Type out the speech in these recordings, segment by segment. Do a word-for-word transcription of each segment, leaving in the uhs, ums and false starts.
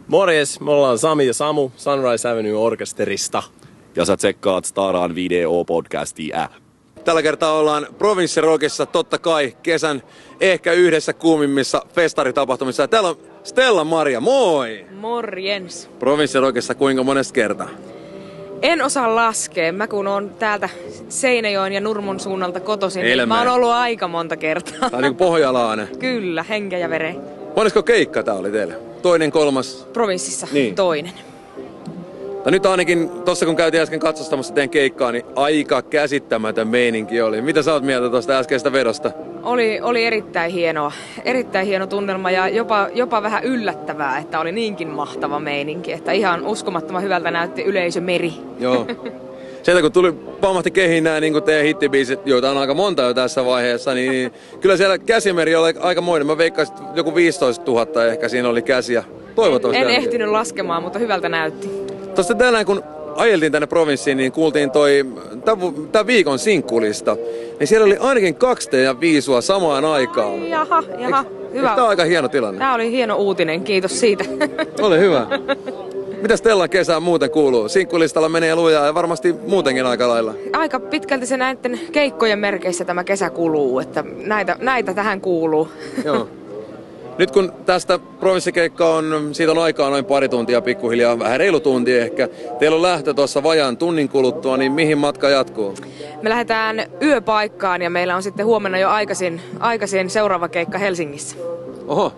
Morjes, me ollaan Sami ja Samu Sunrise Avenue Orkesterista. Ja sä tsekkaat Staraan video-podcastia. Tällä kertaa ollaan Province Rockissa, totta kai kesän ehkä yhdessä kuumimmissa festaritapahtumissa. Täällä on Stella Maria, moi! Morjens. Province Rockissa kuinka monesta kertaa? En osaa laskea. Mä kun on täältä Seinäjoen ja Nurmon suunnalta kotoisin, niin mä oon ollut aika monta kertaa. Tää on niinku pohjalainen. Kyllä, henkeä ja vere. Monesko keikka tää oli teille? Toinen, kolmas? Provinssissa niin. Toinen. No nyt ainakin, tossa kun käytiin äsken katsostamassa teidän keikkaa, niin aika käsittämätön meininki oli. Mitä sä oot mieltä tosta äskeistä vedosta? Oli, oli erittäin hienoa. Erittäin hieno tunnelma ja jopa, jopa vähän yllättävää, että oli niinkin mahtava meininki. Että ihan uskomattoman hyvältä näytti yleisömeri. Joo. Sieltä kun tuli, pamahti kehiin nämä niin teidän hittibiisit, joita on aika monta jo tässä vaiheessa, niin, niin kyllä siellä käsimeri oli aikamoinen. Mä veikkaisin, että joku viisitoista tuhatta ehkä siinä oli käsiä. Toivottavasti. En, en ehtinyt laskemaan, mutta hyvältä näytti. Tuosta tänään kun ajeltiin tänne provinssiin, niin kuultiin toi tämän viikon sinkkulista. Niin siellä oli ainakin kaksi teidän viisua samaan aikaan. Ai, jaha, jaha. Eikö, hyvä. Tämä on aika hieno tilanne. Tämä oli hieno uutinen, kiitos siitä. Ole hyvä. Mitä Stellan kesään muuten kuuluu? Sinkkulistalla menee lujaa ja varmasti muutenkin aika lailla. Aika pitkälti se näiden keikkojen merkeissä tämä kesä kuluu, että näitä, näitä tähän kuuluu. Joo. Nyt kun tästä provinssikeikka on, siitä on aikaa noin pari tuntia pikkuhiljaa, vähän reilu tunti ehkä. Teillä on lähtö tuossa vajaan tunnin kuluttua, niin mihin matka jatkuu? Me lähdetään yöpaikkaan ja meillä on sitten huomenna jo aikaisin, aikaisin seuraava keikka Helsingissä. Oho.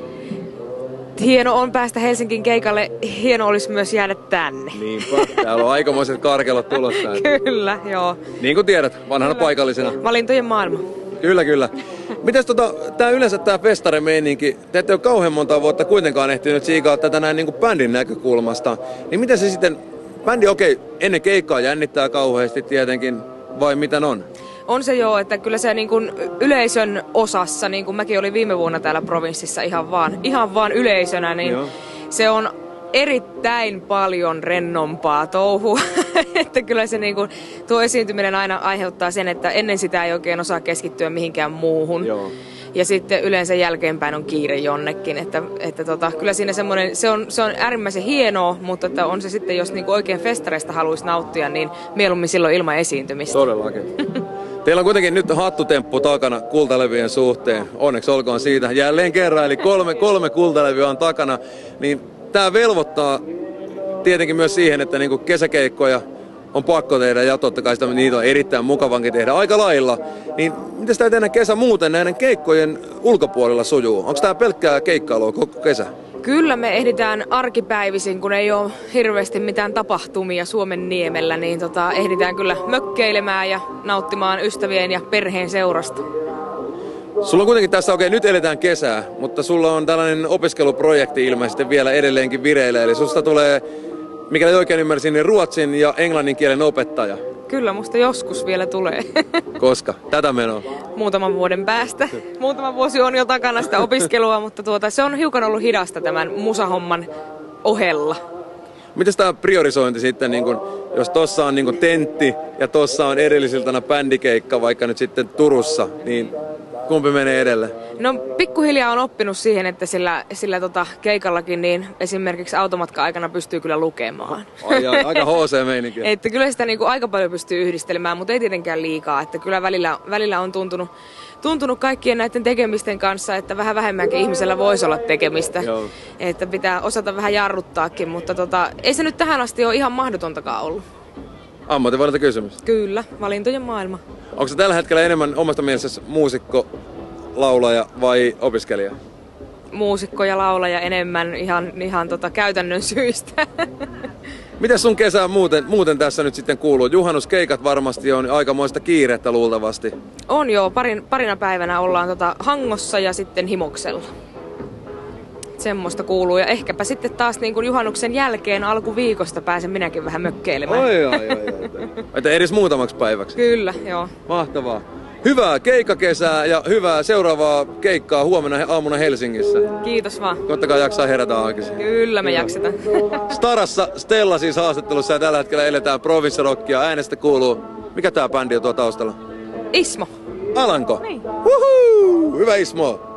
Hieno on päästä Helsingin keikalle, hieno olisi myös jäädä tänne. Niinpä, täällä on aikamoiset karkelot tulossa. Kyllä, joo. Niin kuin tiedät, vanhana Kyllä. Paikallisena. Valintojen maailma. Kyllä, kyllä. Mites tota, tää yleensä tää festarimeininki, te ette ole kauhean monta vuotta kuitenkaan ehtinyt siikaa tätä näin niin kuin bändin näkökulmasta. Niin miten se sitten, bändi okei, okay, ennen keikkaa jännittää kauheasti tietenkin, vai miten on? On se joo, että kyllä se niin kuin yleisön osassa, niin kuin mäkin olin viime vuonna täällä provinssissa ihan vaan, ihan vaan yleisönä, niin joo. Se on erittäin paljon rennompaa touhua. Että kyllä se niin kuin, tuo esiintyminen aina aiheuttaa sen, että ennen sitä ei oikein osaa keskittyä mihinkään muuhun. Joo. Ja sitten yleensä jälkeenpäin on kiire jonnekin. Että, että tota, kyllä siinä semmoinen, se on, se on äärimmäisen hienoa, mutta että on se sitten, jos niin kuin oikein festareista haluaisi nauttia, niin mieluummin silloin ilman esiintymistä. Todellakin. Teillä on kuitenkin nyt hattutemppu takana kultalevyjen suhteen. Onneksi olkoon siitä jälleen kerran, eli kolme, kolme kultalevyä on takana. Niin tää velvoittaa tietenkin myös siihen, että niinku kesäkeikkoja on pakko tehdä ja totta kai sitä, niitä on erittäin mukavankin tehdä aika lailla. Niin miten tämä teidän kesä muuten näiden keikkojen ulkopuolella sujuu? Onko tämä pelkkää keikkailua koko kesä? Kyllä me ehditään arkipäivisin, kun ei ole hirveästi mitään tapahtumia Suomen niemellä, niin tota, ehditään kyllä mökkeilemään ja nauttimaan ystävien ja perheen seurasta. Sulla on kuitenkin tässä, okei, nyt eletään kesää, mutta sulla on tällainen opiskeluprojekti ilmeisesti vielä edelleenkin vireillä. Eli susta tulee, mikäli oikein ymmärsin, niin ruotsin ja englannin kielen opettaja. Kyllä, musta joskus vielä tulee. Koska? Tätä menoa? Muutaman vuoden päästä. Muutama vuosi on jo takana sitä opiskelua, mutta tuota, se on hiukan ollut hidasta tämän musahomman ohella. Mites tää priorisointi sitten, niin kun, jos tossa on niin kun tentti ja tossa on edellisiltana bändikeikka vaikka nyt sitten Turussa, niin kumpi menee edelle? No pikkuhiljaa on oppinut siihen, että sillä, sillä tota, keikallakin niin esimerkiksi automatka-aikana pystyy kyllä lukemaan. Ai, ai, aika H C-meininkiä. Että kyllä sitä niin kuin aika paljon pystyy yhdistelemään, mutta ei tietenkään liikaa. Että kyllä välillä, välillä on tuntunut, tuntunut kaikkien näiden tekemisten kanssa, että vähän vähemmänkin ihmisellä voisi olla tekemistä. Joo. Että pitää osata vähän jarruttaakin, mutta tota, ei se nyt tähän asti ole ihan mahdotontakaan ollut. Ammatinvalinta kysymys. Kyllä, valintojen maailma. Onko se tällä hetkellä enemmän omasta mielessäsi muusikko, laulaja vai opiskelija? Muusikko ja laulaja enemmän ihan, ihan tota käytännön syistä. Miten sun kesä muuten, muuten tässä nyt sitten kuuluu? Juhannuskeikat varmasti on aikamoista kiirettä luultavasti. On joo, parin, parina päivänä ollaan tota Hangossa ja sitten Himoksella. Semmoista kuuluu ja ehkäpä sitten taas niin kuin juhannuksen jälkeen alkuviikosta pääsen minäkin vähän mökkeilemään. Oi, oi, oi, oi. Että edes muutamaksi päiväksi? Kyllä, joo. Mahtavaa. Hyvää keikkakesää ja hyvää seuraavaa keikkaa huomenna aamuna Helsingissä. Kiitos vaan. Koittakaa jaksaa herätä aikaisin. Kyllä me jaksetaan. Starassa Stella siis haastattelussa ja tällä hetkellä eletään Province Rockia. Äänestä kuuluu. Mikä tää bändi on tuo taustalla? Ismo. Alanko? Niin. Uhu! Hyvä Ismo.